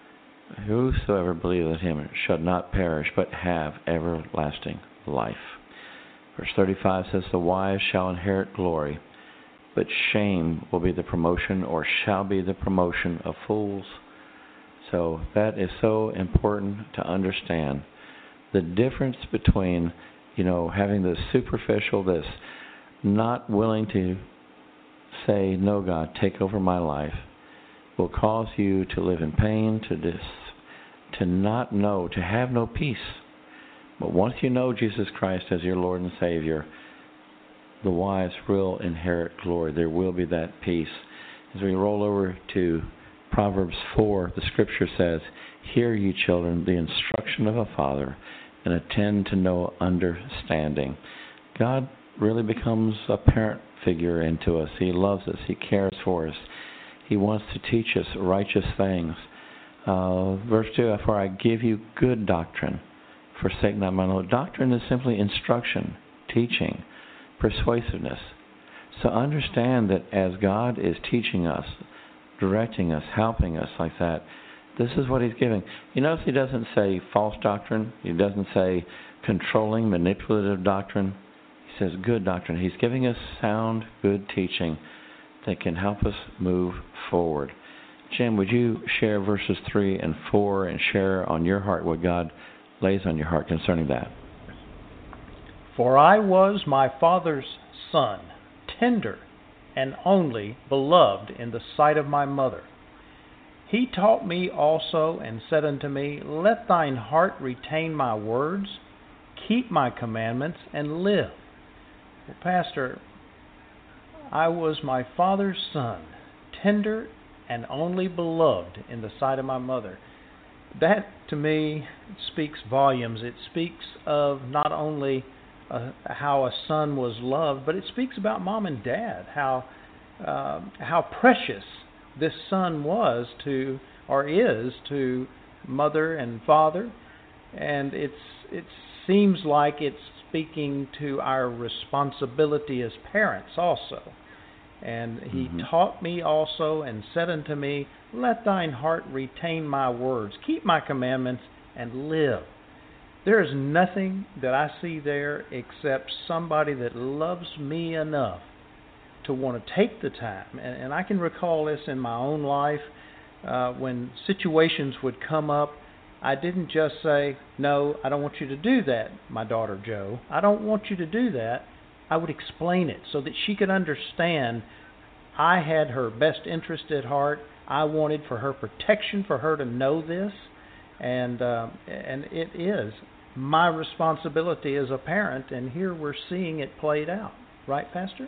C: Whosoever believeth in him shall not perish, but have everlasting life. Verse thirty-five says, the wise shall inherit glory, but shame will be the promotion, or shall be the promotion of fools. So that is so important to understand. The difference between, you know, having this superficial, this not willing to say, no, God, take over my life, will cause you to live in pain, to dis, to not know, to have no peace. But once you know Jesus Christ as your Lord and Savior, the wise will inherit glory. There will be that peace. As we roll over to Proverbs four, the Scripture says, hear, ye children, the instruction of a father, and attend to no understanding. God really becomes a parent figure into us. He loves us. He cares for us. He wants to teach us righteous things. Uh, verse two, for I give you good doctrine, forsake not my law. Doctrine is simply instruction, teaching, persuasiveness. So understand that as God is teaching us, directing us, helping us like that, this is what he's giving. You notice he doesn't say false doctrine. He doesn't say controlling, manipulative doctrine. He says good doctrine. He's giving us sound, good teaching that can help us move forward. Jim, would you share verses three and four and share on your heart what God lays on your heart concerning that?
B: For I was my father's son, tender and only beloved in the sight of my mother. He taught me also and said unto me, let thine heart retain my words, keep my commandments, and live. Well, Pastor, I was my father's son, tender and only beloved in the sight of my mother. That, to me, speaks volumes. It speaks of not only uh, how a son was loved, but it speaks about mom and dad, how uh, how precious this son was to, or is to, mother and father. And it's it seems like it's speaking to our responsibility as parents also. And he mm-hmm. taught me also and said unto me, let thine heart retain my words, keep my commandments, and live. There is nothing that I see there except somebody that loves me enough to want to take the time. And, and I can recall this in my own life uh, when situations would come up. I didn't just say, no, I don't want you to do that, my daughter Jo. I don't want you to do that. I would explain it so that she could understand I had her best interest at heart. I wanted for her protection, for her to know this. And uh, and it is my responsibility as a parent, and here we're seeing it played out. Right, Pastor?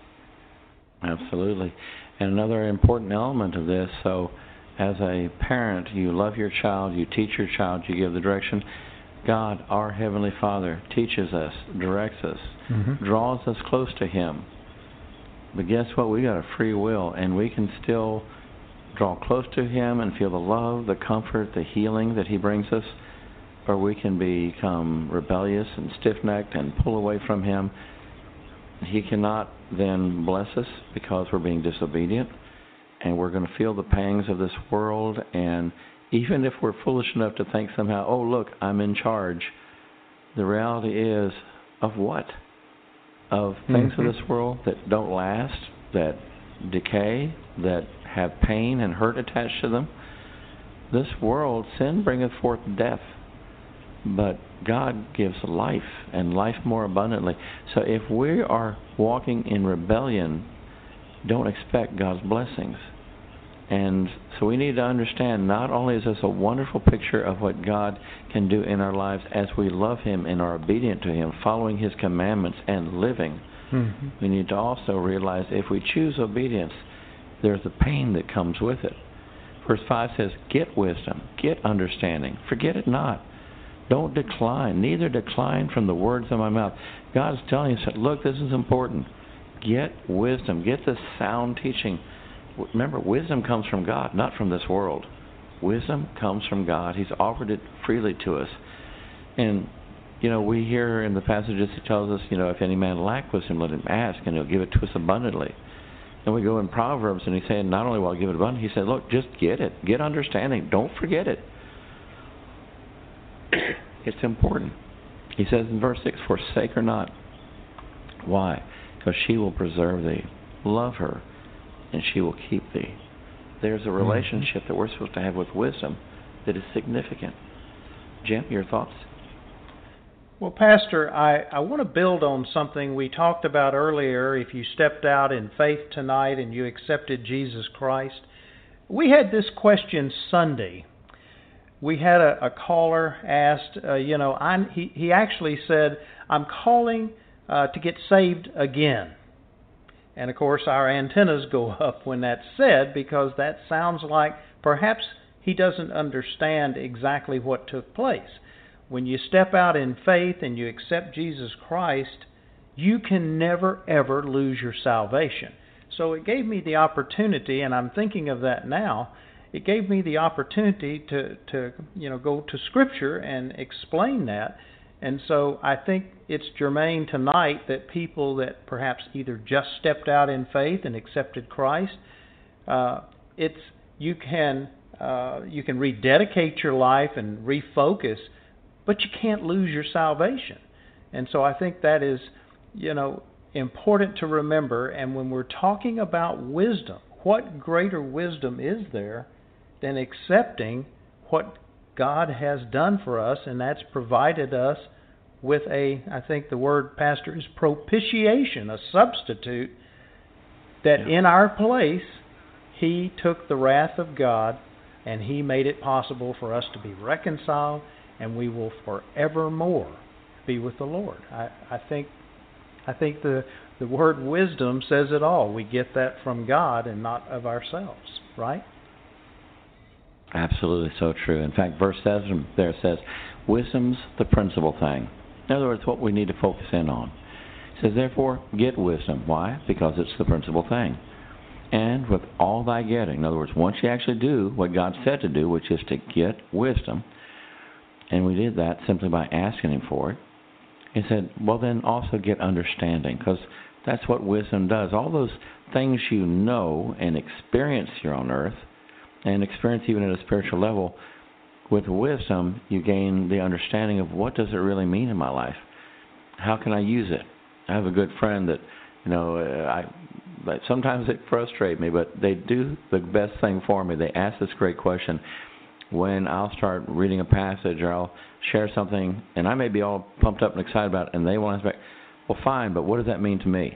C: Absolutely. And another important element of this, so as a parent, you love your child, you teach your child, you give the direction. God, our Heavenly Father, teaches us, directs us, mm-hmm. draws us close to Him. But guess what? We got a free will, and we can still draw close to Him and feel the love, the comfort, the healing that He brings us, or we can become rebellious and stiff-necked and pull away from Him. He cannot then bless us because we're being disobedient, and we're going to feel the pangs of this world. And even if we're foolish enough to think somehow, oh, look, I'm in charge, the reality is of what? Of things mm-hmm. of this world that don't last, that decay, that have pain and hurt attached to them. This world, sin bringeth forth death, but God gives life, and life more abundantly. So if we are walking in rebellion, don't expect God's blessings. And so we need to understand, not only is this a wonderful picture of what God can do in our lives as we love Him and are obedient to Him, following His commandments and living, mm-hmm. we need to also realize if we choose obedience, there's the pain that comes with it. Verse five says, get wisdom, get understanding, forget it not. Don't decline, neither decline from the words of my mouth. God's telling us, look, this is important. Get wisdom, get the sound teaching. Remember, wisdom comes from God, not from this world. Wisdom comes from God. He's offered it freely to us. And, you know, we hear in the passages, He tells us, you know, if any man lack wisdom, let him ask, and He'll give it to us abundantly. And we go in Proverbs, and He's saying, not only will I give it abundantly, He said, look, just get it. Get understanding. Don't forget it. It's important. He says in verse six, forsake her not. Why? Because she will preserve thee. Love her, and she will keep thee. There's a relationship mm-hmm. that we're supposed to have with wisdom that is significant. Jim, your thoughts?
B: Well, Pastor, I, I want to build on something we talked about earlier. If you stepped out in faith tonight and you accepted Jesus Christ, we had this question Sunday. We had a, a caller asked, uh, you know, I'm, he, he actually said, I'm calling uh, to get saved again. And, of course, our antennas go up when that's said, because that sounds like perhaps he doesn't understand exactly what took place. When you step out in faith and you accept Jesus Christ, you can never, ever lose your salvation. So it gave me the opportunity, and I'm thinking of that now, it gave me the opportunity to, to you know, go to Scripture and explain that. And so I think it's germane tonight that people that perhaps either just stepped out in faith and accepted Christ, uh, it's you can uh, you can rededicate your life and refocus, but you can't lose your salvation. And so I think that is, you know, important to remember. And when we're talking about wisdom, what greater wisdom is there than accepting what God has done for us, and that's provided us with a, I think the word, Pastor, is propitiation, a substitute that yeah. in our place, He took the wrath of God and He made it possible for us to be reconciled, and we will forevermore be with the Lord. I, I think I think the, the word wisdom says it all. We get that from God and not of ourselves, right?
C: Absolutely so true. In fact, verse seven there says, wisdom's the principal thing. In other words, what we need to focus in on. It says, therefore, get wisdom. Why? Because it's the principal thing. And with all thy getting, in other words, once you actually do what God said to do, which is to get wisdom, and we did that simply by asking Him for it, He said, well, then also get understanding, because that's what wisdom does. All those things you know and experience here on earth, and experience even at a spiritual level, with wisdom, you gain the understanding of what does it really mean in my life? How can I use it? I have a good friend that, you know, uh, I but sometimes it frustrates me, but they do the best thing for me. They ask this great question when I'll start reading a passage or I'll share something, and I may be all pumped up and excited about it, and they want to say, well, fine, but what does that mean to me?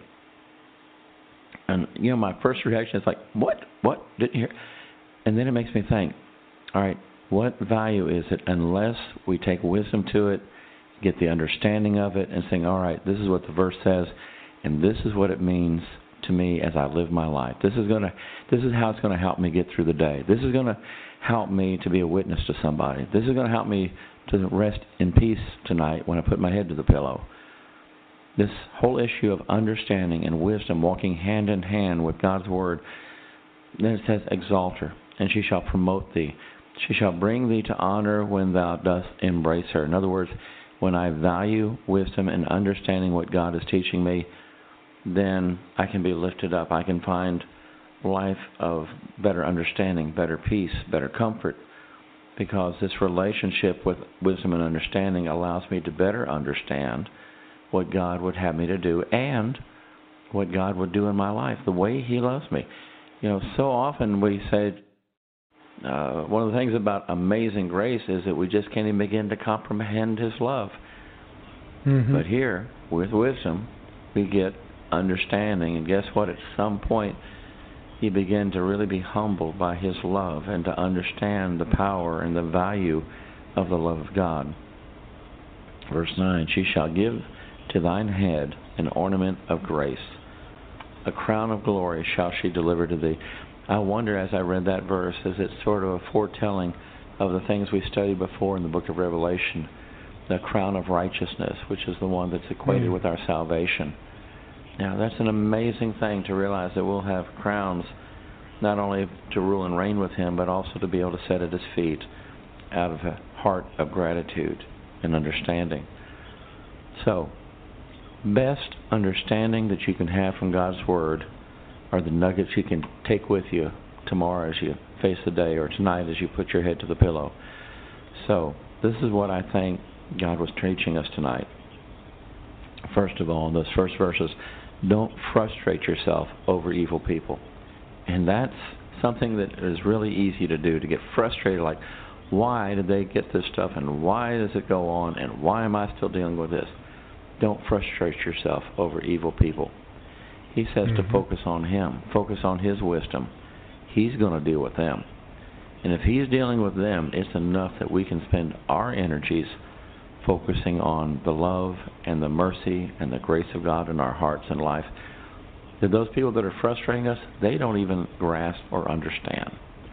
C: And, you know, my first reaction is like, what? What? Didn't you hear? And then it makes me think, all right, what value is it unless we take wisdom to it, get the understanding of it, and saying, all right, this is what the verse says, and this is what it means to me as I live my life. This is going to, this is how it's going to help me get through the day. This is going to help me to be a witness to somebody. This is going to help me to rest in peace tonight when I put my head to the pillow. This whole issue of understanding and wisdom walking hand in hand with God's Word, then it says, exalt her, and she shall promote thee. She shall bring thee to honor when thou dost embrace her. In other words, when I value wisdom and understanding what God is teaching me, then I can be lifted up. I can find life of better understanding, better peace, better comfort, because this relationship with wisdom and understanding allows me to better understand what God would have me to do, and what God would do in my life, the way He loves me. You know, so often we say, uh, one of the things about Amazing Grace is that we just can't even begin to comprehend His love. Mm-hmm. But here, with wisdom, we get understanding, and guess what? At some point, you begin to really be humbled by His love and to understand the power and the value of the love of God. Verse nine, she shall give to thine head an ornament of grace. A crown of glory shall she deliver to thee. I wonder, as I read that verse, is it sort of a foretelling of the things we studied before in the book of Revelation, the crown of righteousness, which is the one that's equated mm. with our salvation. Now, that's an amazing thing to realize that we'll have crowns not only to rule and reign with Him, but also to be able to sit at His feet out of a heart of gratitude and understanding. So, best understanding that you can have from God's Word are the nuggets you can take with you tomorrow as you face the day, or tonight as you put your head to the pillow. So, this is what I think God was teaching us tonight. First of all, in those first verses, don't frustrate yourself over evil people. And that's something that is really easy to do, to get frustrated, like, why did they get this stuff, and why does it go on, and why am I still dealing with this? Don't frustrate yourself over evil people. He says mm-hmm. to focus on Him, focus on His wisdom. He's going to deal with them. And if He's dealing with them, it's enough that we can spend our energies focusing on the love and the mercy and the grace of God in our hearts and life. That those people that are frustrating us, they don't even grasp or understand.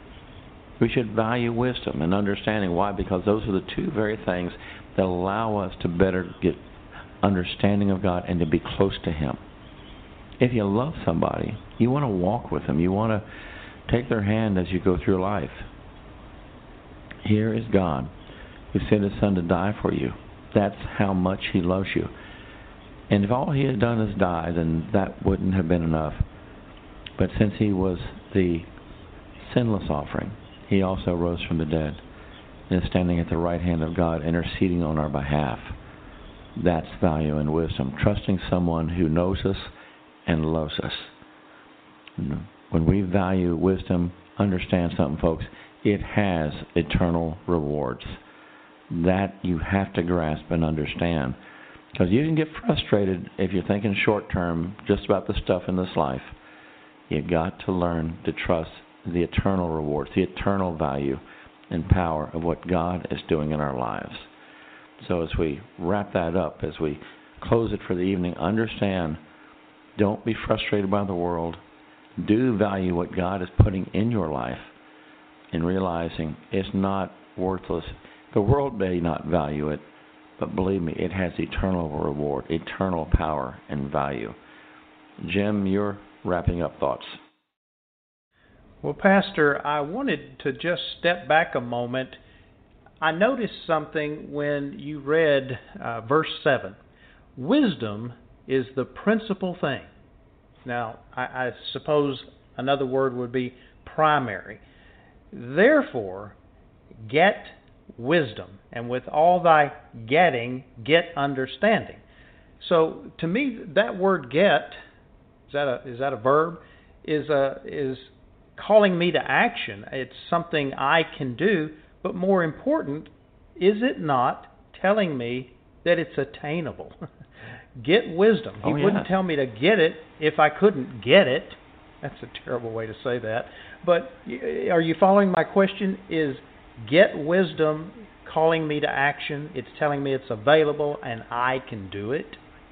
C: We should value wisdom and understanding. Why? Because those are the two very things that allow us to better get understanding of God and to be close to Him. If you love somebody, you want to walk with them. You want to take their hand as you go through life. Here is God who sent His Son to die for you. That's how much He loves you. And if all He had done is die, then that wouldn't have been enough. But since He was the sinless offering, He also rose from the dead and is standing at the right hand of God, interceding on our behalf. That's value and wisdom. Trusting someone who knows us and loves us. When we value wisdom, understand something, folks, it has eternal rewards. That you have to grasp and understand. Because you can get frustrated if you're thinking short term just about the stuff in this life. You've got to learn to trust the eternal rewards, the eternal value and power of what God is doing in our lives. So as we wrap that up, as we close it for the evening, understand, don't be frustrated by the world. Do value what God is putting in your life and realizing it's not worthless. The world may not value it, but believe me, it has eternal reward, eternal power and value. Jim, your wrapping up thoughts.
B: Well, Pastor, I wanted to just step back a moment. I noticed something when you read uh, verse seven. Wisdom is the principal thing. Now, I, I suppose another word would be primary. Therefore, get wisdom, and with all thy getting, get understanding. So, to me, that word "get" is that a is that a verb? Is a is calling me to action. It's something I can do, but more important, is it not telling me that it's attainable? Get wisdom. He
C: oh, yeah.
B: wouldn't tell me to get it if I couldn't get it. That's a terrible way to say that. But are you following my question? Is get wisdom calling me to action? It's telling me it's available and I can do it?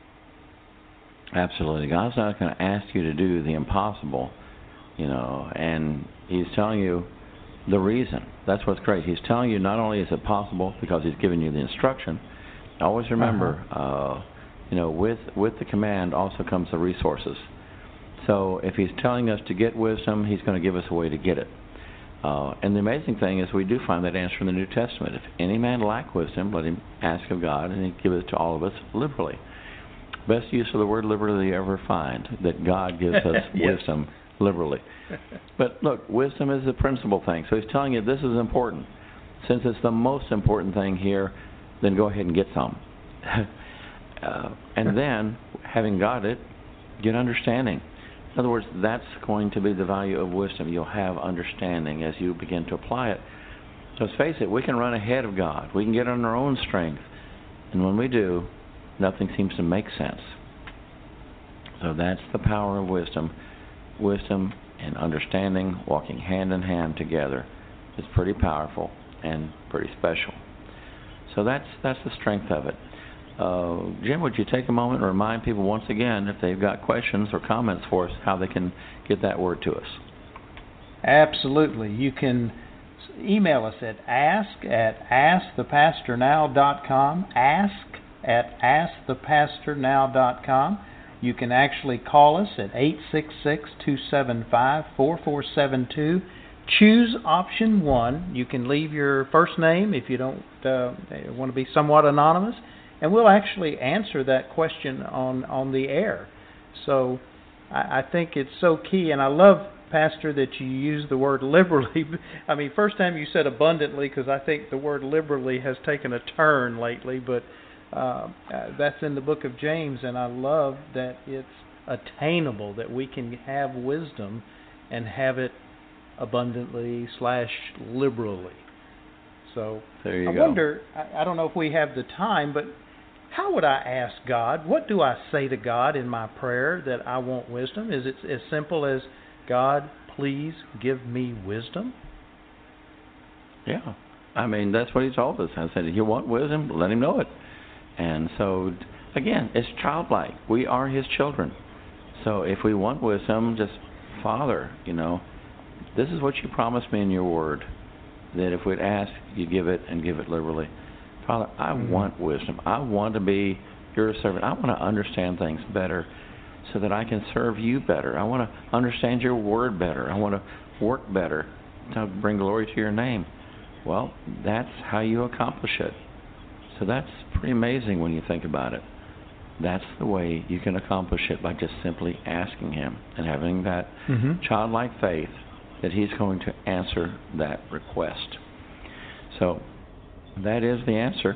C: Absolutely. God's not going to ask you to do the impossible, you know, and He's telling you the reason. That's what's great. He's telling you not only is it possible because He's giving you the instruction. Always remember, uh-huh. uh, you know, with with the command also comes the resources. So if He's telling us to get wisdom, He's going to give us a way to get it. Uh, and the amazing thing is we do find that answer in the New Testament. If any man lack wisdom, let him ask of God, and He give it to all of us liberally. Best use of the word liberally you ever find, that God gives us yes. wisdom liberally. But look, wisdom is the principal thing. So He's telling you this is important. Since it's the most important thing here, then go ahead and get some. uh, and then, having got it, get understanding. In other words, that's going to be the value of wisdom. You'll have understanding as you begin to apply it. So let's face it, we can run ahead of God. We can get on our own strength. And when we do, nothing seems to make sense. So that's the power of wisdom. Wisdom and understanding walking hand in hand together is pretty powerful and pretty special. So that's that's the strength of it. Uh, Jim, would you take a moment and remind people once again, if they've got questions or comments for us, how they can get that word to us?
B: Absolutely. You can email us at ask at ask the pastor now dot com, ask at ask the pastor now dot com. You can actually call us at eight six six, two seven five, four four seven two. Choose option one. You can leave your first name if you don't uh, want to be somewhat anonymous, and we'll actually answer that question on, on the air. So I, I think it's so key, and I love, Pastor, that you use the word liberally. I mean, first time you said abundantly, because I think the word liberally has taken a turn lately, but uh, uh, that's in the book of James, and I love that it's attainable, that we can have wisdom and have it abundantly slash liberally. So
C: there you
B: I
C: go.
B: wonder, I, I don't know if we have the time, but how would I ask God? What do I say to God in my prayer that I want wisdom? Is it as simple as, God, please give me wisdom?
C: Yeah. I mean, that's what he told us. I said, if you want wisdom, let him know it. And so, again, it's childlike. We are his children. So if we want wisdom, just, Father, you know, this is what you promised me in your word, that if we'd ask, you give it and give it liberally. Father, I mm-hmm. want wisdom. I want to be your servant. I want to understand things better so that I can serve you better. I want to understand your word better. I want to work better to bring glory to your name. Well, that's how you accomplish it. So that's pretty amazing when you think about it. That's the way you can accomplish it, by just simply asking him and having that mm-hmm. childlike faith that he's going to answer that request. So that is the answer.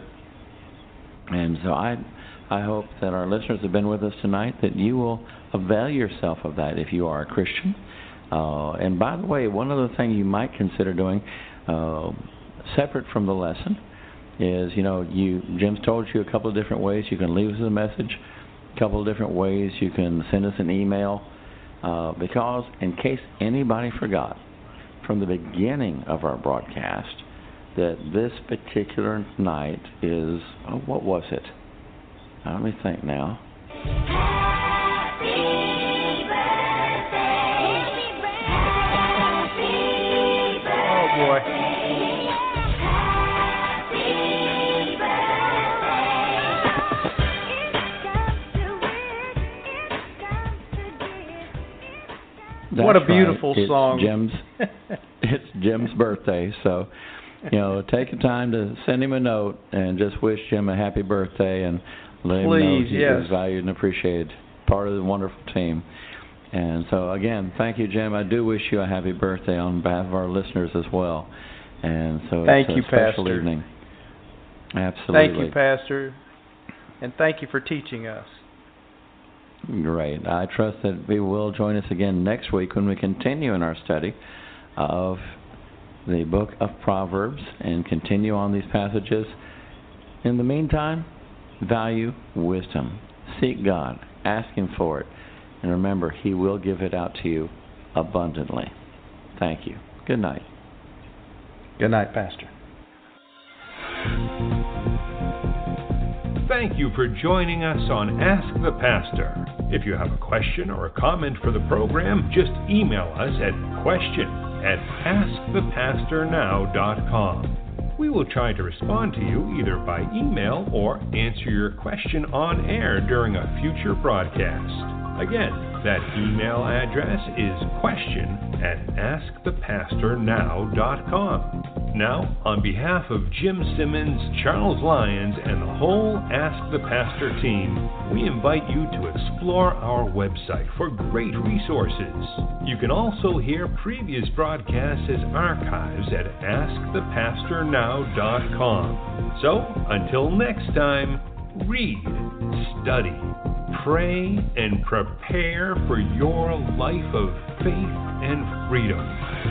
C: And so I I hope that our listeners have been with us tonight, that you will avail yourself of that if you are a Christian. Uh, and by the way, one other thing you might consider doing, uh, separate from the lesson, is, you know, you Jim's told you a couple of different ways you can leave us a message, a couple of different ways you can send us an email, uh, because in case anybody forgot from the beginning of our broadcast that this particular night is, oh, what was it? Let me think now.
E: Happy birthday. Happy birthday.
B: Oh, boy.
C: That's
B: what a beautiful
C: right. It's
B: song.
C: Jim's, it's Jim's birthday, so, you know, take the time to send him a note and just wish Jim a happy birthday and let him know he
B: yes.
C: is valued and appreciated, part of the wonderful team. And so, again, thank you, Jim. I do wish you a happy birthday on behalf of our listeners as well. And so
B: thank
C: it's
B: you,
C: a special
B: Pastor.
C: evening. Absolutely.
B: Thank you, Pastor. And thank you for teaching us.
C: Great. I trust that we will join us again next week when we continue in our study of the book of Proverbs and continue on these passages. In the meantime, value wisdom. Seek God. Ask him for it. And remember, he will give it out to you abundantly. Thank you. Good night.
B: Good night, Pastor.
A: Thank you for joining us on Ask the Pastor. If you have a question or a comment for the program, just email us at question at ask the pastor now dot com. We will try to respond to you either by email or answer your question on air during a future broadcast. Again, that email address is question at ask the pastor now dot com. Now, on behalf of Jim Simmons, Charles Lyons, and the whole Ask the Pastor team, we invite you to explore our website for great resources. You can also hear previous broadcasts as archives at ask the pastor now dot com. So, until next time, read, study, pray, and prepare for your life of faith and freedom.